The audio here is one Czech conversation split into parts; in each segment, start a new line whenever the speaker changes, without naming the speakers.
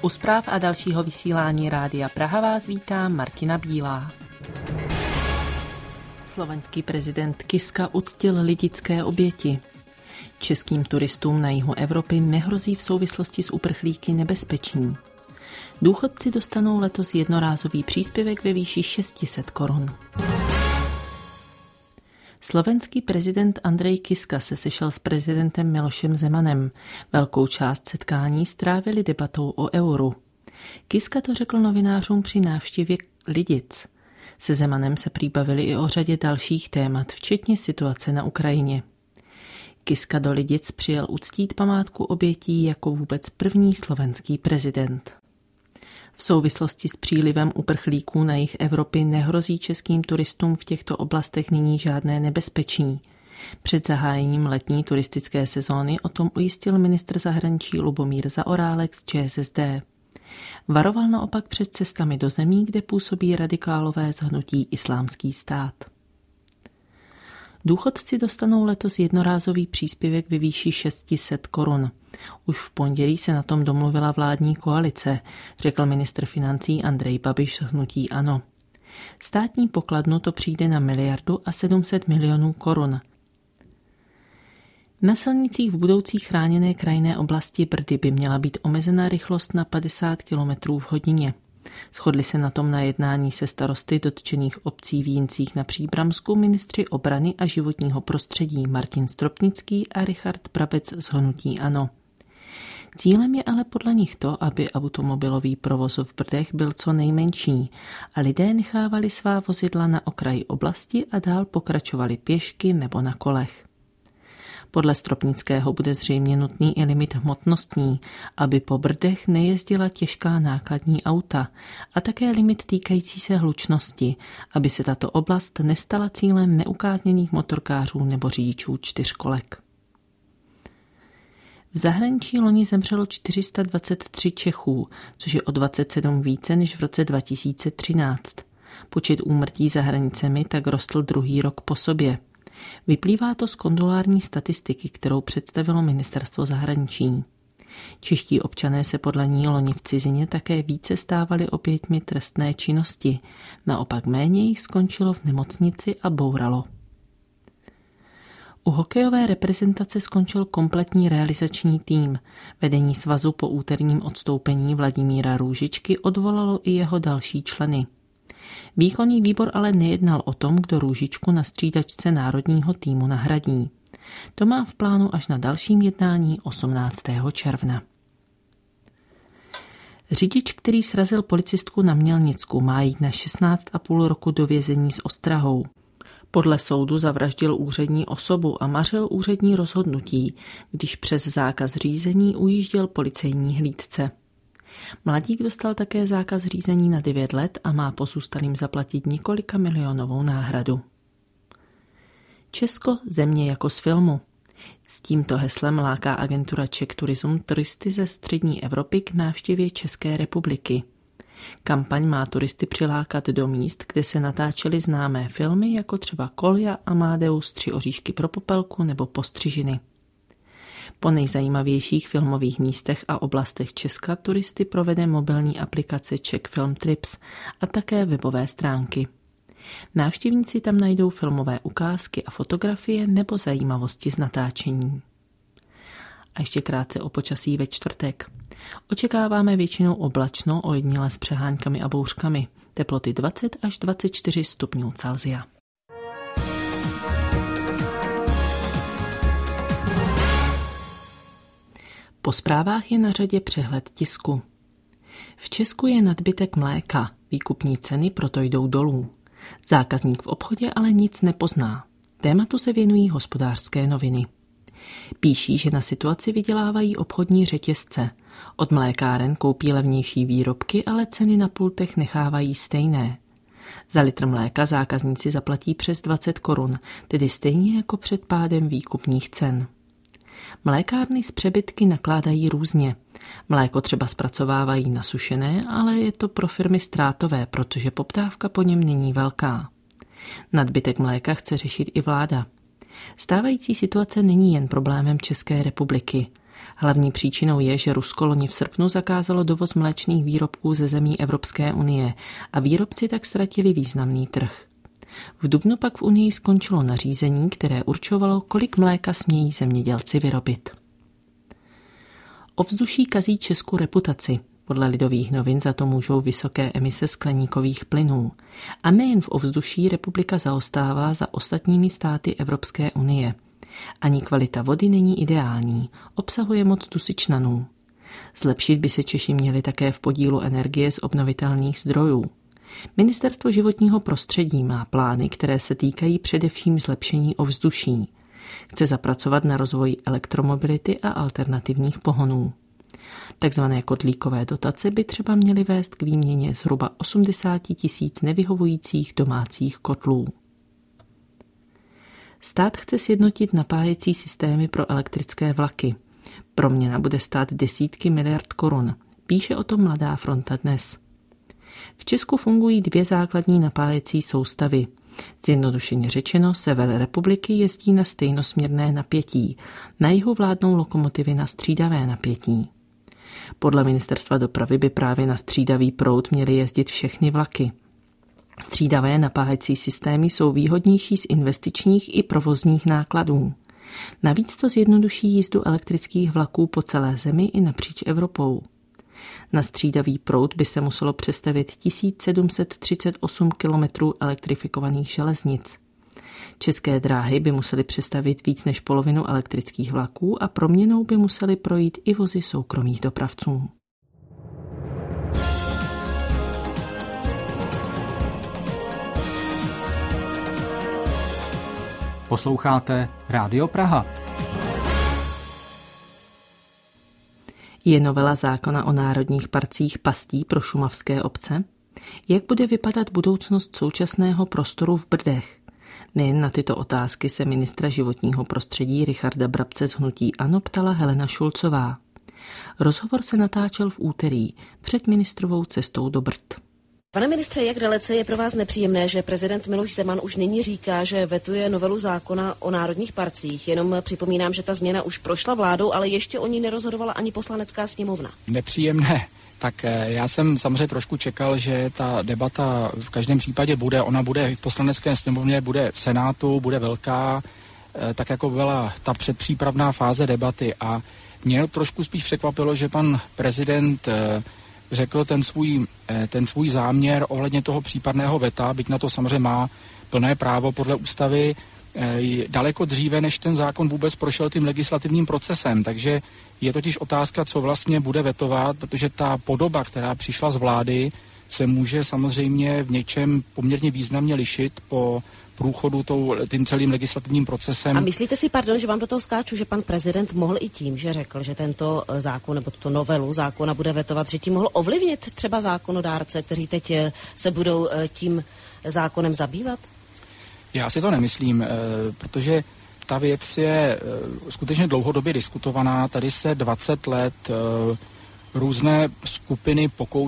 U zpráv a dalšího vysílání Rádia Praha vás vítá Martina Bílá. Slovenský prezident Kiska uctil lidické oběti. Českým turistům na jihu Evropy nehrozí v souvislosti s uprchlíky nebezpečí. Důchodci dostanou letos jednorázový příspěvek ve výši 600 korun. Slovenský prezident Andrej Kiska se sešel s prezidentem Milošem Zemanem. Velkou část setkání strávili debatou o euru. Kiska to řekl novinářům při návštěvě Lidic. Se Zemanem se prý bavili i o řadě dalších témat, včetně situace na Ukrajině. Kiska do Lidic přijel uctít památku obětí jako vůbec první slovenský prezident. V souvislosti s přílivem uprchlíků na jih Evropy nehrozí českým turistům v těchto oblastech nyní žádné nebezpečí. Před zahájením letní turistické sezóny o tom ujistil ministr zahraničí Lubomír Zaorálek z ČSSD. Varoval naopak před cestami do zemí, kde působí radikálové z hnutí Islámský stát. Důchodci dostanou letos jednorázový příspěvek ve výši 600 korun. Už v pondělí se na tom domluvila vládní koalice, řekl ministr financí Andrej Babiš z hnutí ANO. Státní pokladnu to přijde na 1,7 miliardy korun. Na silnicích v budoucí chráněné krajinné oblasti Brdy by měla být omezena rychlost na 50 km v hodině. Shodli se na tom na jednání se starosty dotčených obcí v Jincích na Příbramsku ministři obrany a životního prostředí Martin Stropnický a Richard Brabec z hnutí ANO. Cílem je ale podle nich to, aby automobilový provoz v Brdech byl co nejmenší a lidé nechávali svá vozidla na okraji oblasti a dál pokračovali pěšky nebo na kolech. Podle Stropnického bude zřejmě nutný i limit hmotnostní, aby po Brdech nejezdila těžká nákladní auta a také limit týkající se hlučnosti, aby se tato oblast nestala cílem neukázněných motorkářů nebo řidičů čtyřkolek. V zahraničí loni zemřelo 423 Čechů, což je o 27 více než v roce 2013. Počet úmrtí za hranicemi tak rostl druhý rok po sobě. Vyplývá to z kondolární statistiky, kterou představilo ministerstvo zahraničí. Čeští občané se podle ní loni v cizině také více stávali oběťmi trestné činnosti, naopak méně jich skončilo v nemocnici a bouralo. U hokejové reprezentace skončil kompletní realizační tým. Vedení svazu po úterním odstoupení Vladimíra Růžičky odvolalo i jeho další členy. Výkonný výbor ale nejednal o tom, kdo Růžičku na střídačce národního týmu nahradí. To má v plánu až na dalším jednání 18. června. Řidič, který srazil policistku na Mělnicku, má jít na 16,5 roku do vězení s ostrahou. Podle soudu zavraždil úřední osobu a mařil úřední rozhodnutí, když přes zákaz řízení ujížděl policejní hlídce. Mladík dostal také zákaz řízení na 9 let a má pozůstalým zaplatit několika milionovou náhradu. Česko, země jako z filmu. S tímto heslem láká agentura Czech Tourism turisty ze střední Evropy k návštěvě České republiky. Kampaň má turisty přilákat do míst, kde se natáčely známé filmy, jako třeba Kolja, Amadeus, 3 oříšky pro popelku nebo Postřižiny. Po nejzajímavějších filmových místech a oblastech Česka turisty provede mobilní aplikace Czech Film Trips a také webové stránky. Návštěvníci tam najdou filmové ukázky a fotografie nebo zajímavosti z natáčení. A ještě krátce o počasí ve čtvrtek. Očekáváme většinou oblačno, ojediněle s přeháňkami a bouřkami. Teploty 20 až 24 stupňů Celsia. Po zprávách je na řadě přehled tisku. V Česku je nadbytek mléka, výkupní ceny proto jdou dolů. Zákazník v obchodě ale nic nepozná. Tématu se věnují Hospodářské noviny. Píší, že na situaci vydělávají obchodní řetězce. Od mlékáren koupí levnější výrobky, ale ceny na pultech nechávají stejné. Za litr mléka zákazníci zaplatí přes 20 korun, tedy stejně jako před pádem výkupních cen. Mlékárny s přebytky nakládají různě. Mléko třeba zpracovávají nasušené, ale je to pro firmy ztrátové, protože poptávka po něm není velká. Nadbytek mléka chce řešit i vláda. Stávající situace není jen problémem České republiky. Hlavní příčinou je, že Rusko loni v srpnu zakázalo dovoz mléčných výrobků ze zemí Evropské unie a výrobci tak ztratili významný trh. V dubnu pak v Unii skončilo nařízení, které určovalo, kolik mléka smějí zemědělci vyrobit. Ovzduší kazí Česku reputaci. Podle Lidových novin za to můžou vysoké emise skleníkových plynů. A nejen v ovzduší republika zaostává za ostatními státy Evropské unie. Ani kvalita vody není ideální, obsahuje moc dusičnanů. Zlepšit by se Češi měli také v podílu energie z obnovitelných zdrojů. Ministerstvo životního prostředí má plány, které se týkají především zlepšení ovzduší. Chce zapracovat na rozvoji elektromobility a alternativních pohonů. Takzvané kotlíkové dotace by třeba měly vést k výměně zhruba 80 000 nevyhovujících domácích kotlů. Stát chce sjednotit napájecí systémy pro elektrické vlaky. Proměna bude stát desítky miliard korun. Píše o tom Mladá fronta dnes. V Česku fungují 2 základní napájecí soustavy. Zjednodušeně řečeno, sever republiky jezdí na stejnosměrné napětí, na jihu vládnou lokomotivy na střídavé napětí. Podle ministerstva dopravy by právě na střídavý proud měly jezdit všechny vlaky. Střídavé napájecí systémy jsou výhodnější z investičních i provozních nákladů. Navíc to zjednoduší jízdu elektrických vlaků po celé zemi i napříč Evropou. Na střídavý proud by se muselo přestavět 1738 kilometrů elektrifikovaných železnic. České dráhy by musely přestavět víc než polovinu elektrických vlaků a proměnou by musely projít i vozy soukromých dopravců.
Posloucháte Rádio Praha.
Je novela zákona o národních parcích pastí pro šumavské obce? Jak bude vypadat budoucnost současného prostoru v Brdech? Nejen na tyto otázky se ministra životního prostředí Richarda Brabce z hnutí ANO ptala Helena Šulcová. Rozhovor se natáčel v úterý před ministrovou cestou do Brd.
Pane ministře, jak dalece je pro vás nepříjemné, že prezident Miloš Zeman už nyní říká, že vetuje novelu zákona o národních parcích? Jenom připomínám, že ta změna už prošla vládou, ale ještě o ní nerozhodovala ani poslanecká sněmovna.
Nepříjemné. Tak já jsem samozřejmě trošku čekal, že ta debata v každém případě bude. Ona bude v poslanecké sněmovně, bude v Senátu, bude velká, tak jako byla ta předpřípravná fáze debaty. A mě trošku spíš překvapilo, že pan prezident řekl ten svůj záměr ohledně toho případného veta, byť na to samozřejmě má plné právo podle ústavy, daleko dříve, než ten zákon vůbec prošel tím legislativním procesem. Takže je totiž otázka, co vlastně bude vetovat, protože ta podoba, která přišla z vlády, se může samozřejmě v něčem poměrně významně lišit po průchodu tím celým legislativním procesem.
A myslíte si, že vám do toho skáču, že pan prezident mohl i tím, že řekl, že tento zákon nebo tuto novelu zákona bude vetovat, že tím mohl ovlivnit třeba zákonodárce, kteří teď se budou tím zákonem zabývat?
Já si to nemyslím, protože ta věc je skutečně dlouhodobě diskutovaná. Tady se 20 let různé skupiny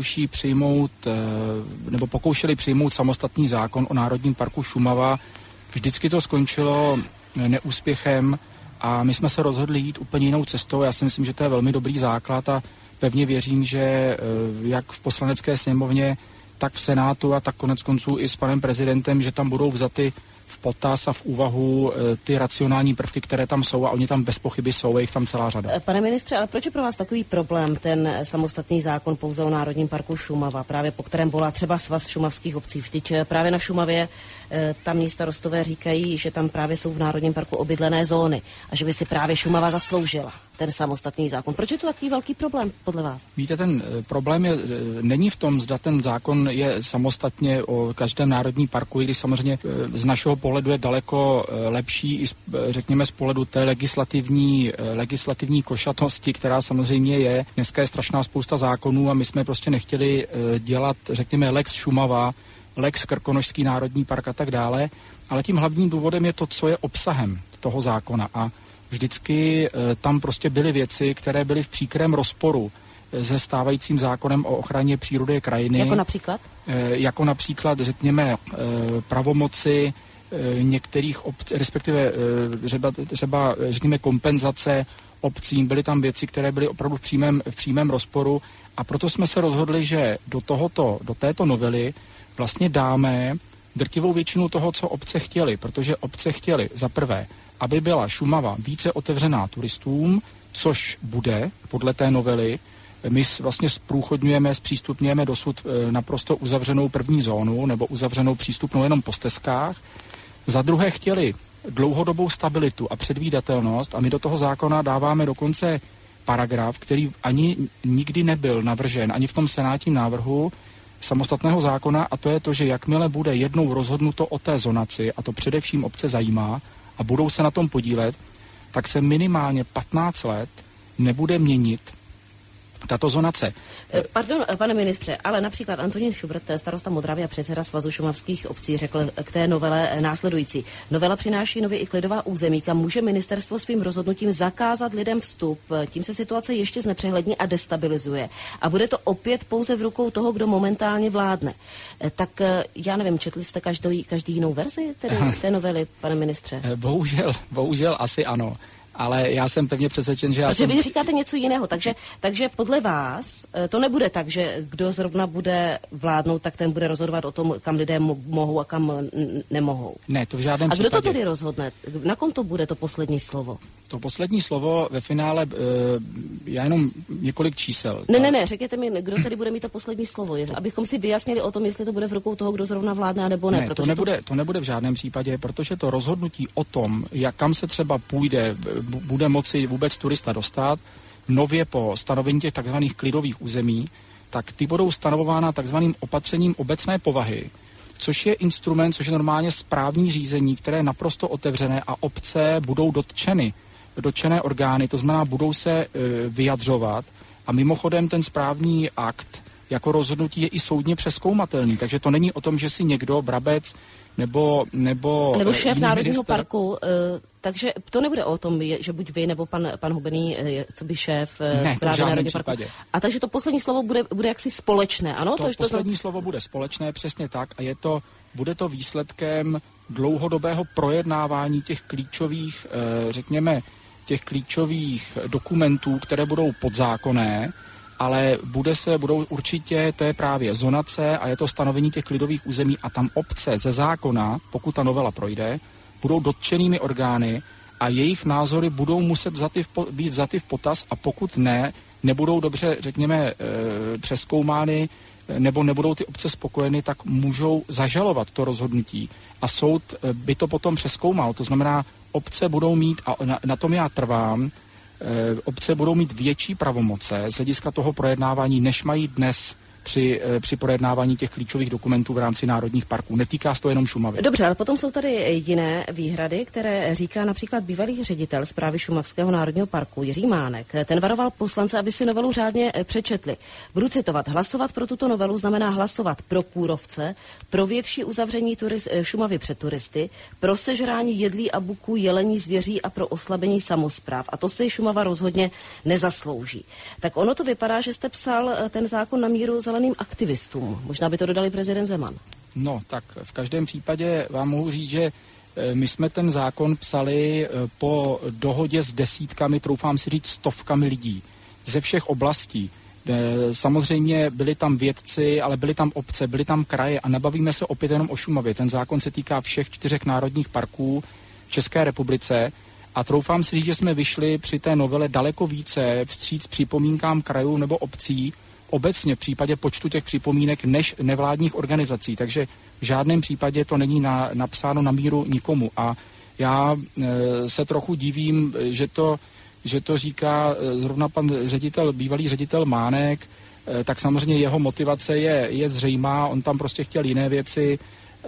pokoušely přijmout samostatný zákon o Národním parku Šumava. Vždycky to skončilo neúspěchem a my jsme se rozhodli jít úplně jinou cestou. Já si myslím, že to je velmi dobrý základ a pevně věřím, že jak v poslanecké sněmovně, tak v Senátu a tak konec konců i s panem prezidentem, že tam budou vzaty v potaz a v úvahu ty racionální prvky, které tam jsou a oni tam bez pochyby jsou, je jich tam celá řada.
Pane ministře, ale proč je pro vás takový problém ten samostatný zákon pouze o Národním parku Šumava, právě po kterém volá třeba Svaz šumavských obcí? Vždyť právě na Šumavě tamní starostové říkají, že tam právě jsou v Národním parku obydlené zóny a že by si právě Šumava zasloužila ten samostatný zákon. Proč je to takový velký problém podle vás?
Víte, ten problém není v tom, zda ten zákon je samostatně o každém národním parku, i když samozřejmě z našeho pohledu je daleko lepší i řekněme z pohledu té legislativní košatosti, která samozřejmě je. Dneska je strašná spousta zákonů a my jsme prostě nechtěli dělat, řekněme, Lex Šumava, Lex Krkonošský národní park a tak dále, ale tím hlavním důvodem je to, co je obsahem toho zákona a vždycky tam prostě byly věci, které byly v příkrém rozporu se stávajícím zákonem o ochraně přírody a krajiny.
Jako například?
Jako například, řekněme, pravomoci některých obcí, respektive třeba, řekněme, kompenzace obcím, byly tam věci, které byly opravdu v přímém rozporu a proto jsme se rozhodli, že do této novely vlastně dáme drtivou většinu toho, co obce chtěly, protože obce chtěly za prvé, aby byla Šumava více otevřená turistům, což bude podle té novely. My vlastně zpřístupňujeme dosud naprosto uzavřenou první zónu nebo uzavřenou přístupnou jenom po stezkách. Za druhé chtěli dlouhodobou stabilitu a předvídatelnost a my do toho zákona dáváme dokonce paragraf, který ani nikdy nebyl navržen, ani v tom senátním návrhu samostatného zákona, a to je to, že jakmile bude jednou rozhodnuto o té zonaci, a to především obce zajímá a budou se na tom podílet, tak se minimálně 15 let nebude měnit tato zonace.
Pardon, pane ministře, ale například Antonín Šubrt, starosta Modravy a předseda Svazu šumavských obcí, řekl k té novele následující. Novela přináší nově i klidová území, kam může ministerstvo svým rozhodnutím zakázat lidem vstup. Tím se situace ještě znepřehlední a destabilizuje. A bude to opět pouze v rukou toho, kdo momentálně vládne. Tak já nevím, četli jste každý jinou verzi té novely, pane ministře?
Bohužel asi ano. Ale já jsem pevně přesvědčen, že
Protože vy říkáte něco jiného, takže podle vás to nebude tak, že kdo zrovna bude vládnout, tak ten bude rozhodovat o tom, kam lidé mohou a kam nemohou.
Ne, to v žádném
případě. A kdo
případě.
to tedy rozhodne? Na kom to bude to poslední slovo?
To poslední slovo ve finále, já jenom několik čísel.
Ne, řekněte mi, kdo tedy bude mít to poslední slovo, abychom si vyjasnili o tom, jestli to bude v rukou toho, kdo zrovna vládne, nebo ne.
Ne, to nebude v žádném případě, protože to rozhodnutí o tom, kam se třeba půjde, bude moci vůbec turista dostat, nově po stanovení těch takzvaných klidových území, tak ty budou stanovována takzvaným opatřením obecné povahy, což je instrument, což je normálně správní řízení, které je naprosto otevřené a obce budou dotčené orgány, to znamená, budou se vyjadřovat a mimochodem ten správní akt jako rozhodnutí je i soudně přezkoumatelný, takže to není o tom, že si někdo, Brabec nebo
šéf Národního parku, takže to nebude o tom, že buď vy nebo pan Hubený, co by šéf správy Národního parku. A takže to poslední slovo bude jaksi společné, ano?
To poslední slovo bude společné, přesně tak, a bude to výsledkem dlouhodobého projednávání těch klíčových, těch klíčových dokumentů, které budou podzákonné, ale budou určitě, to je právě zonace a je to stanovení těch klidových území a tam obce ze zákona, pokud ta novela projde, budou dotčenými orgány a jejich názory budou muset být vzaty v potaz a pokud nebudou dobře, přezkoumány nebo nebudou ty obce spokojeny, tak můžou zažalovat to rozhodnutí a soud by to potom přezkoumal. To znamená, obce budou mít, a na tom já trvám, obce budou mít větší pravomoce z hlediska toho projednávání, než mají dnes při projednávání těch klíčových dokumentů v rámci národních parků. Netýká se to jenom Šumavy.
Dobře, ale potom jsou tady jiné výhrady, které říká například bývalý ředitel Správy Šumavského národního parku Jiří Mánek. Ten varoval poslance, aby si novelu řádně přečetli. Budu citovat. Hlasovat pro tuto novelu znamená hlasovat pro kůrovce, pro větší uzavření Šumavy před turisty, pro sežrání jedlí a buků, jelení, zvěří a pro oslabení samospráv. A to si Šumava rozhodně nezaslouží. Tak ono to vypadá, že jste psal ten zákon na míru zeleným aktivistům. Možná by to dodali prezident Zeman.
No, tak v každém případě vám mohu říct, že my jsme ten zákon psali po dohodě s desítkami, troufám si říct stovkami lidí ze všech oblastí. Samozřejmě byli tam vědci, ale byli tam obce, byli tam kraje a nebavíme se opět jenom o Šumavě. Ten zákon se týká všech 4 národních parků v České republice a troufám si říct, že jsme vyšli při té novele daleko více vstříc připomínkám krajů nebo obcí, obecně v případě počtu těch připomínek než nevládních organizací, takže v žádném případě to není napsáno na míru nikomu a já se trochu divím, že to říká zrovna pan bývalý ředitel Mánek, tak samozřejmě jeho motivace je zřejmá, on tam prostě chtěl jiné věci,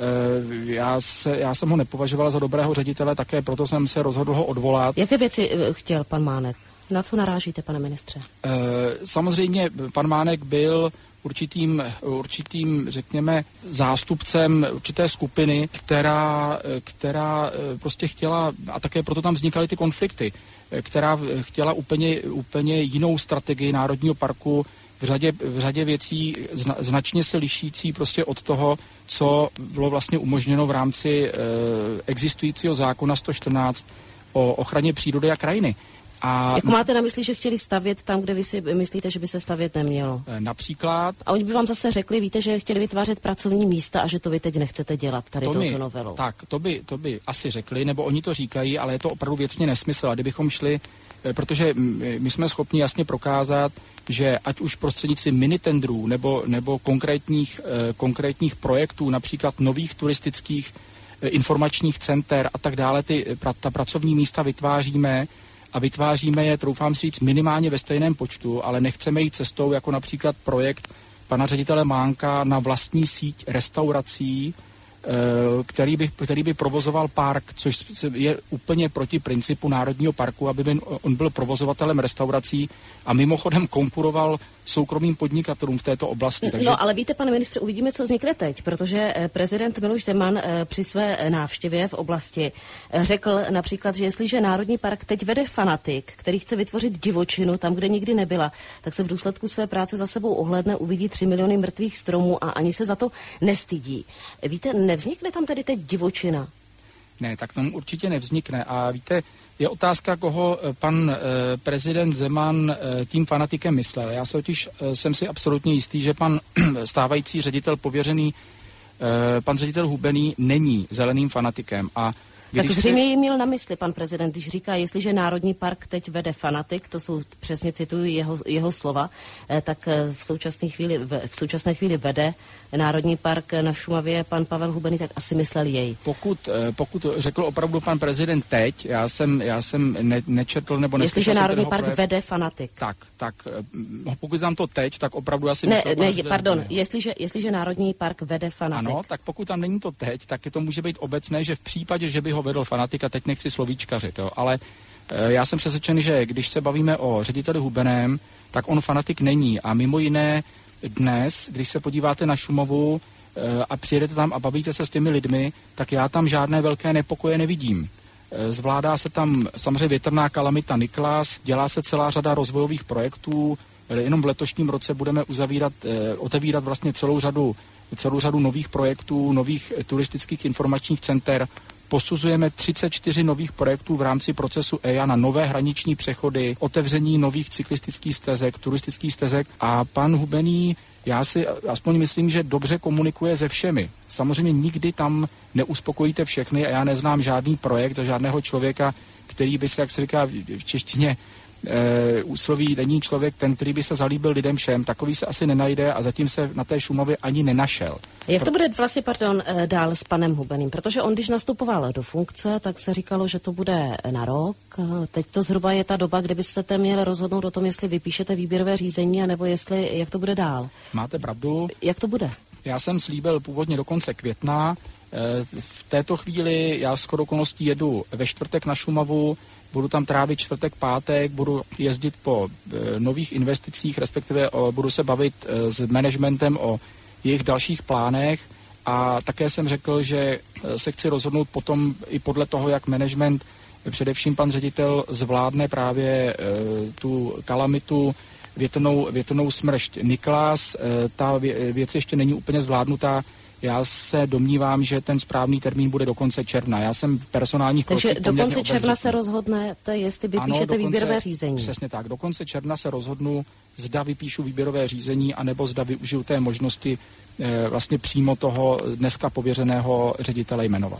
já jsem ho nepovažoval za dobrého ředitele, také proto jsem se rozhodl ho odvolat.
Jaké věci chtěl pan Mánek? Na co narážíte, pane ministře?
Samozřejmě pan Mánek byl určitým, řekněme, zástupcem určité skupiny, která prostě chtěla, a také proto tam vznikaly ty konflikty, která chtěla úplně jinou strategii Národního parku v řadě věcí značně se lišící prostě od toho, co bylo vlastně umožněno v rámci existujícího zákona 114 o ochraně přírody a krajiny.
Jak máte na mysli, že chtěli stavět tam, kde vy si myslíte, že by se stavět nemělo?
Například.
A oni by vám zase řekli, víte, že chtěli vytvářet pracovní místa a že to vy teď nechcete dělat tady touto novelou.
Tak, to by asi řekli, nebo oni to říkají, ale je to opravdu věcně nesmysl. A kdybychom šli, protože my jsme schopni jasně prokázat, že ať už prostřednictvím minitendrů nebo konkrétních projektů, například nových turistických informačních center a tak dále, ta pracovní místa vytváříme a vytváříme je, troufám si říct, minimálně ve stejném počtu, ale nechceme jít cestou jako například projekt pana ředitele Mánka na vlastní síť restaurací, který by provozoval park, což je úplně proti principu Národního parku, aby on byl provozovatelem restaurací a mimochodem konkuroval soukromým podnikatelům v této oblasti.
Takže... No ale víte, pane ministře, uvidíme, co vznikne teď, protože prezident Miloš Zeman při své návštěvě v oblasti řekl například, že jestliže Národní park teď vede fanatik, který chce vytvořit divočinu tam, kde nikdy nebyla, tak se v důsledku své práce za sebou ohlédne, uvidí 3 miliony mrtvých stromů a ani se za to nestydí. Víte, nevznikne tam tedy teď divočina?
Ne, tak tam určitě nevznikne. A víte, je otázka, koho pan prezident Zeman tím fanatikem myslel. Já jsem si absolutně jistý, že pan stávající ředitel pověřený, pan ředitel Hubený, není zeleným fanatikem. A
tak zřejmě ji měl na mysli pan prezident, když říká, jestliže Národní park teď vede fanatik, to jsou, přesně cituji jeho slova, tak v současné chvíli vede Národní park na Šumavě pan Pavel Hubený, tak asi myslel jej.
Pokud řekl opravdu pan prezident teď, já jsem nečetl nebo neslyšel.
Jestliže Národní park vede fanatik.
Tak pokud tam to teď, tak opravdu asi myslel.
Jestliže Národní park vede fanatik.
Ano, tak pokud tam není to teď, tak to může být obecné, že v případě, že by ho vedl fanatik, a teď nechci slovíčkařit, jo, ale já jsem přesvědčen, že když se bavíme o řediteli Hubeném, tak on fanatik není a mimo jiné dnes, když se podíváte na Šumavu a přijedete tam a bavíte se s těmi lidmi, tak já tam žádné velké nepokoje nevidím. Zvládá se tam samozřejmě větrná kalamita Niklas, dělá se celá řada rozvojových projektů, jenom v letošním roce budeme otevírat vlastně celou řadu nových projektů, nových turistických informačních center. Posuzujeme 34 nových projektů v rámci procesu EIA na nové hraniční přechody, otevření nových cyklistických stezek, turistických stezek a pan Hubený, já si aspoň myslím, že dobře komunikuje se všemi. Samozřejmě nikdy tam neuspokojíte všechny a já neznám žádný projekt a žádného člověka, který by se, jak se říká v češtině, úsloví není člověk ten, který by se zalíbil lidem všem. Takový se asi nenajde a zatím se na té Šumavě ani nenašel.
Jak to bude vlastně, dál s panem Hubeným? Protože on, když nastupoval do funkce, tak se říkalo, že to bude na rok. Teď to zhruba je ta doba, kdy byste měli rozhodnout o tom, jestli vypíšete výběrové řízení, anebo jak to bude dál.
Máte pravdu.
Jak to bude?
Já jsem slíbil původně do konce května. V této chvíli já shodou okolností jedu ve čtvrtek na Šumavu, budu tam trávit čtvrtek, pátek, budu jezdit po nových investicích, respektive budu se bavit s managementem o jejich dalších plánech a také jsem řekl, že se chci rozhodnout potom i podle toho, jak management, především pan ředitel, zvládne právě tu kalamitu, větrnou smršť Niklas. Ta věc ještě není úplně zvládnutá. Já se domnívám, že ten správný termín bude do konce června. Já jsem v personálních krocích
poměrně obezřetný. Takže do konce června se rozhodnete, jestli vypíšete výběrové řízení.
Přesně tak. Do konce června se rozhodnu, zda vypíšu výběrové řízení, anebo zda využiju té možnosti vlastně přímo toho dneska pověřeného ředitele jmenovat.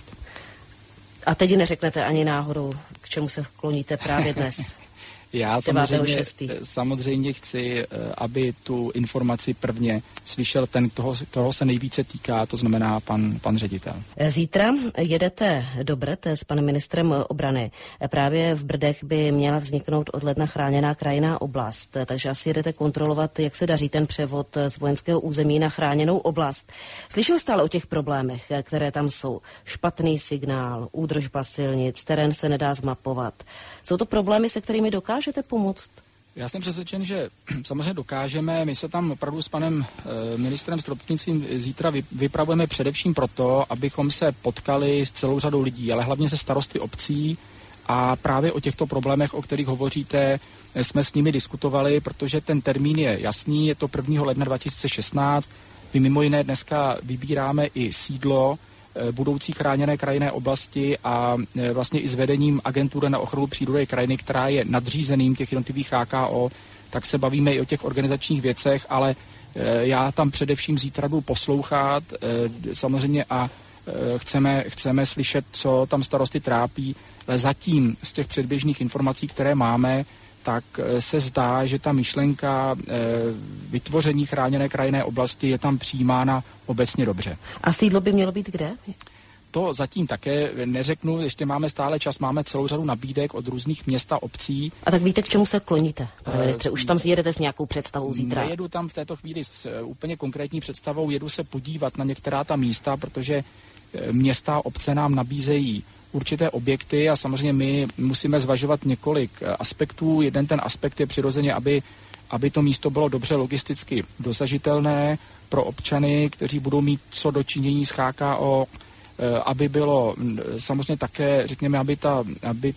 A teď neřeknete ani náhodou, k čemu se kloníte právě dnes.
Já samozřejmě chci, aby tu informaci prvně slyšel ten, toho se nejvíce týká, to znamená pan ředitel.
Zítra jedete do Brd s panem ministrem obrany. Právě v Brdech by měla vzniknout od ledna chráněná krajinná oblast, takže asi jedete kontrolovat, jak se daří ten převod z vojenského území na chráněnou oblast. Slyšel stále o těch problémech, které tam jsou. Špatný signál, údržba silnic, terén se nedá zmapovat. Jsou to problémy, se kterými dokážete pomoct?
Já jsem přesvědčen, že samozřejmě dokážeme. My se tam opravdu s panem ministrem Stropnicím zítra vypravujeme především proto, abychom se potkali s celou řadou lidí, ale hlavně se starosty obcí a právě o těchto problémech, o kterých hovoříte, jsme s nimi diskutovali, protože ten termín je jasný, je to 1. ledna 2016. My mimo jiné dneska vybíráme i sídlo budoucí chráněné krajinné oblasti a vlastně i s vedením agentury na ochranu přírody krajiny, která je nadřízeným těch jednotlivých HKO, tak se bavíme i o těch organizačních věcech, ale já tam především zítra budu poslouchat samozřejmě a chceme slyšet, co tam starosty trápí, ale zatím z těch předběžných informací, které máme, tak se zdá, že ta myšlenka vytvoření chráněné krajinné oblasti je tam přijímána obecně dobře.
A sídlo by mělo být kde?
To zatím také neřeknu, ještě máme stále čas, máme celou řadu nabídek od různých měst a obcí.
A tak víte, k čemu se kloníte, pane ministře? Už tam jedete s nějakou představou zítra?
Nejedu tam v této chvíli s úplně konkrétní představou, jedu se podívat na některá ta místa, protože města a obce nám nabízejí určité objekty a samozřejmě my musíme zvažovat několik aspektů. Jeden ten aspekt je přirozeně, aby to místo bylo dobře logisticky dosažitelné pro občany, kteří budou mít co dočinění s HKO, aby bylo samozřejmě také, řekněme, aby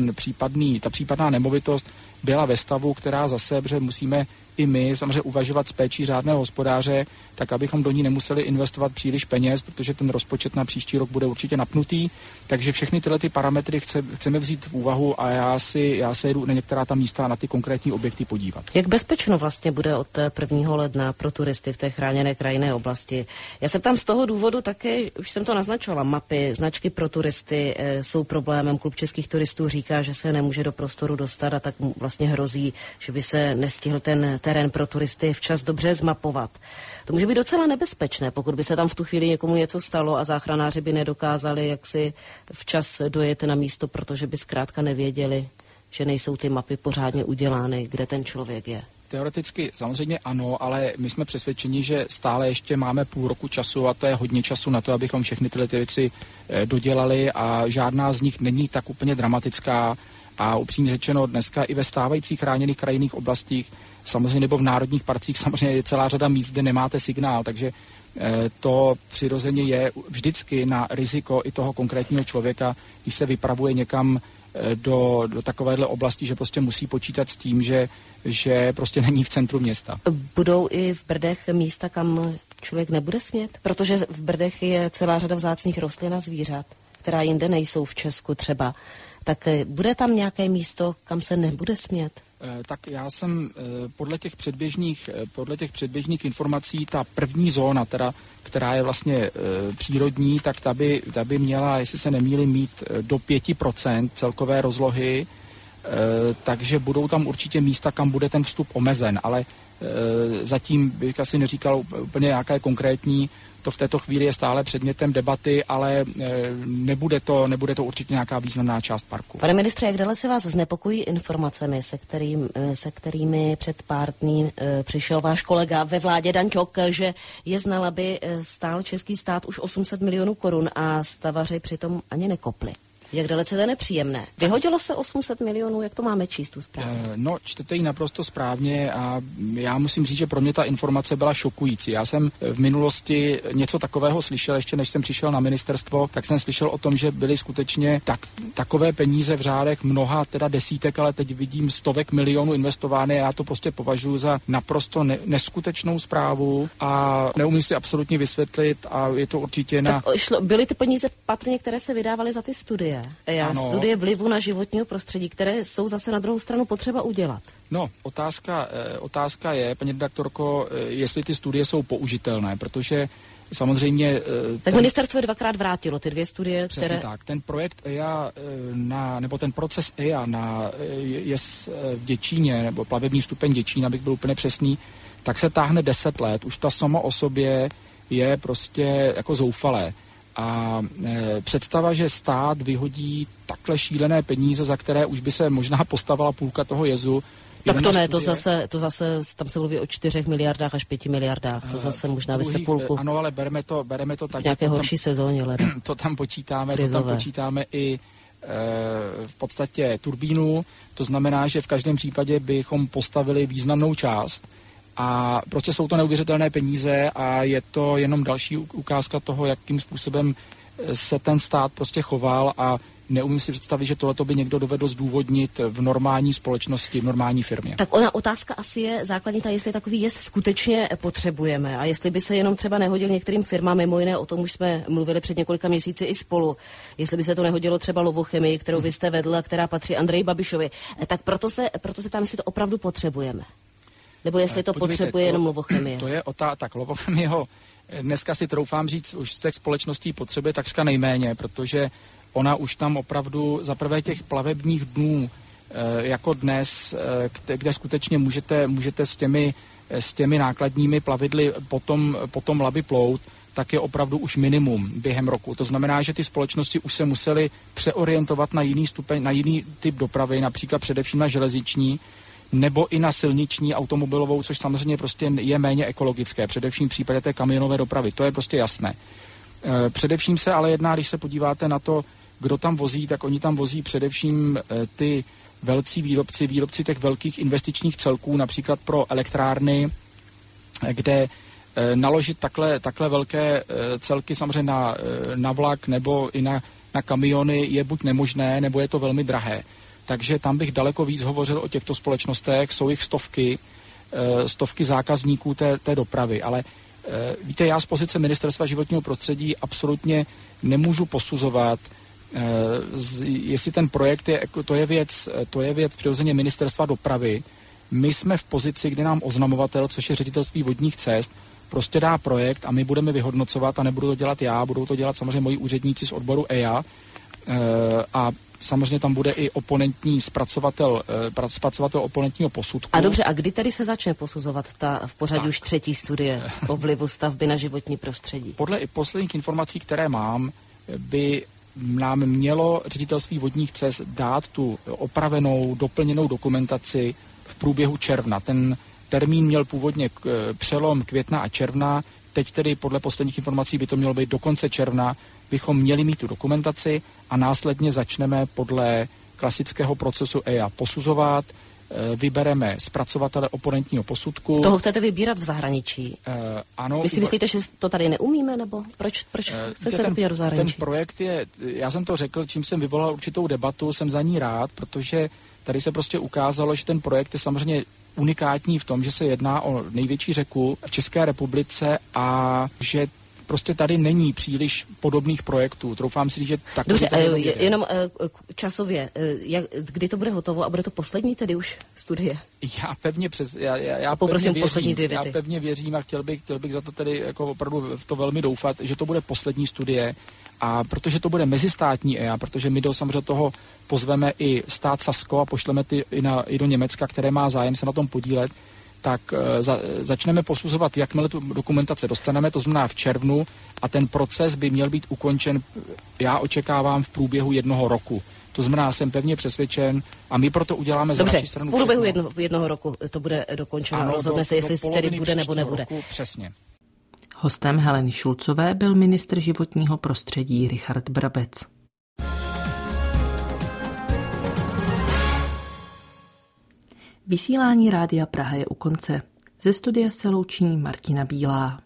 ta případná nemovitost byla ve stavu, která zase, protože musíme i my samozřejmě uvažovat s péčí řádného hospodáře, tak abychom do ní nemuseli investovat příliš peněz, protože ten rozpočet na příští rok bude určitě napnutý. Takže všechny tyhle ty parametry chceme vzít v úvahu a já se jedu na některá ta místa, na ty konkrétní objekty podívat.
Jak bezpečno vlastně bude od 1. ledna pro turisty v té chráněné krajinné oblasti? Já se ptám z toho důvodu také, už jsem to naznačovala, mapy, značky pro turisty jsou problémem. Klub českých turistů říká, že se nemůže do prostoru dostat a tak vlastně hrozí, že by se nestihl ten terén pro turisty včas dobře zmapovat. To může být docela nebezpečné, pokud by se tam v tu chvíli někomu něco stalo a záchranáři by nedokázali jaksi včas dojet na místo, protože by zkrátka nevěděli, že nejsou ty mapy pořádně udělány, kde ten člověk je.
Teoreticky samozřejmě ano, ale my jsme přesvědčeni, že stále ještě máme půl roku času a to je hodně času na to, abychom všechny tyhle ty věci dodělali a žádná z nich není tak úplně dramatická a upřímně řečeno dneska i ve stávajících chráněných krajinných oblastích samozřejmě nebo v národních parcích samozřejmě je celá řada míst, kde nemáte signál, takže to přirozeně je vždycky na riziko i toho konkrétního člověka, když se vypravuje někam do takovéhle oblasti, že prostě musí počítat s tím, že prostě není v centru města.
Budou i v Brdech místa, kam člověk nebude smět? Protože v Brdech je celá řada vzácných rostlin a zvířat, která jinde nejsou v Česku třeba. Tak bude tam nějaké místo, kam se nebude smět?
Tak já jsem podle těch předběžných informací, ta první zóna, teda, která je vlastně přírodní, tak ta by měla, jestli se nemýlím, mít do 5% celkové rozlohy, takže budou tam určitě místa, kam bude ten vstup omezen, ale zatím bych asi neříkal úplně nějaké konkrétní, to v této chvíli je stále předmětem debaty, ale nebude to určitě nějaká významná část parku.
Pane ministře, jak dále se vás znepokojí informacemi, se kterými před pár dní přišel váš kolega ve vládě Dan Ťok, že je znal, aby stál český stát už 800 milionů korun a stavaři přitom ani nekopli? Jak dalece to je nepříjemné. Vyhodilo se 800 milionů, jak to máme číst tu zprávu?
No, čtete ji naprosto správně a já musím říct, že pro mě ta informace byla šokující. Já jsem v minulosti něco takového slyšel, ještě než jsem přišel na ministerstvo, tak jsem slyšel o tom, že byly skutečně takové peníze v řádech mnoha, teda desítek, ale teď vidím stovek milionů investovány a já to prostě považuji za naprosto neskutečnou zprávu a neumím si absolutně vysvětlit a je to určitě
byly ty peníze patrně, které se vydávaly za ty studie. Studie vlivu na životního prostředí, které jsou zase na druhou stranu potřeba udělat.
No, otázka je, paní redaktorko, jestli ty studie jsou použitelné, protože samozřejmě...
Tak ministerstvo je 2krát vrátilo ty 2 studie,
přesně
které...
tak. Ten projekt EIA, nebo ten proces EIA na jez v Děčíně, nebo plavební stupeň Děčín, abych byl úplně přesný, tak se táhne 10 let. Už ta samo o sobě je prostě jako zoufalé. A představa, že stát vyhodí takhle šílené peníze, za které už by se možná postavila půlka toho jezu.
Tak to ne, to zase, tam se mluví o 4 miliardách až 5 miliardách, to zase možná byste půlku.
Ano, ale bereme to tak.
Nějaké horší sezóně, leda.
To tam počítáme i v podstatě turbínu, to znamená, že v každém případě bychom postavili významnou část. A prostě jsou to neuvěřitelné peníze a je to jenom další ukázka toho, jakým způsobem se ten stát prostě choval a neumím si představit, že tohleto by někdo dovedl zdůvodnit v normální společnosti, v normální firmě.
Tak ona otázka asi je základní, jestli takový jezd skutečně potřebujeme a jestli by se jenom třeba nehodil některým firmám, mimo jiné, o tom už jsme mluvili před několika měsíci i spolu, jestli by se to nehodilo třeba Lovochemii, kterou vy jste vedl a která patří Andreji Babišovi. Tak proto se ptám, jestli to opravdu potřebujeme. Nebo jestli to potřebuje jenom Lovochemie.
To je tak Lovochemieho dneska si troufám říct, už z těch společností potřebuje takřka nejméně, protože ona už tam opravdu za prvé těch plavebních dnů, jako dnes, kde skutečně můžete s těmi nákladními plavidly potom Labi plout, tak je opravdu už minimum během roku. To znamená, že ty společnosti už se musely přeorientovat na jiný stupeň, na jiný typ dopravy, například především na železniční, nebo i na silniční automobilovou, což samozřejmě prostě je méně ekologické, především v případě té kamionové dopravy. To je prostě jasné. Především se ale jedná, když se podíváte na to, kdo tam vozí, tak oni tam vozí především ty velcí výrobci těch velkých investičních celků, například pro elektrárny, kde naložit takhle velké celky samozřejmě na vlak nebo i na kamiony je buď nemožné, nebo je to velmi drahé. Takže tam bych daleko víc hovořil o těchto společnostech, jsou jich stovky zákazníků té dopravy, ale víte, já z pozice Ministerstva životního prostředí absolutně nemůžu posuzovat, jestli ten projekt to je věc přirozeně Ministerstva dopravy. My jsme v pozici, kdy nám oznamovatel, což je Ředitelství vodních cest, prostě dá projekt a my budeme vyhodnocovat a nebudu to dělat já, budou to dělat samozřejmě moji úředníci z odboru EIA a samozřejmě tam bude i oponentní zpracovatel oponentního posudku.
A dobře, a kdy tedy se začne posuzovat ta v pořadí už 3. studie o vlivu stavby na životní prostředí?
Podle i posledních informací, které mám, by nám mělo Ředitelství vodních cest dát tu opravenou, doplněnou dokumentaci v průběhu června. Ten termín měl původně přelom května a června, teď tedy podle posledních informací by to mělo být do konce června, bychom měli mít tu dokumentaci a následně začneme podle klasického procesu EIA posuzovat, vybereme zpracovatele oponentního posudku.
Toho chcete vybírat v zahraničí?
Ano.
Vy si myslíte, že to tady neumíme, nebo proč chcete vybírat v zahraničí?
Ten projekt je, já jsem to řekl, čím jsem vyvolal určitou debatu, jsem za ní rád, protože tady se prostě ukázalo, že ten projekt je samozřejmě unikátní v tom, že se jedná o největší řeku v České republice a že prostě tady není příliš podobných projektů. Troufám si říct, že takový.
Dobře, jenom časově, kdy to bude hotovo a bude to poslední tedy už studie?
Já
poprosím poslední 2 věty.
Já pevně věřím a chtěl bych za to tedy jako opravdu v to velmi doufat, že to bude poslední studie a protože to bude mezistátní EIA, protože my do samozřejmě toho pozveme i stát Sasko a pošleme i do Německa, které má zájem se na tom podílet, tak začneme posuzovat, jakmile tu dokumentace dostaneme, to znamená v červnu a ten proces by měl být ukončen, já očekávám, v průběhu 1 roku. To znamená, jsem pevně přesvědčen a my proto uděláme za naší stranu
všechno. V průběhu jednoho roku to bude dokončeno. Ano, rozhodne se, jestli tedy bude nebo nebude.
Roku, přesně.
Hostem Heleny Šulcové byl ministr životního prostředí Richard Brabec. Vysílání Rádia Praha je u konce. Ze studia se loučí Martina Bílá.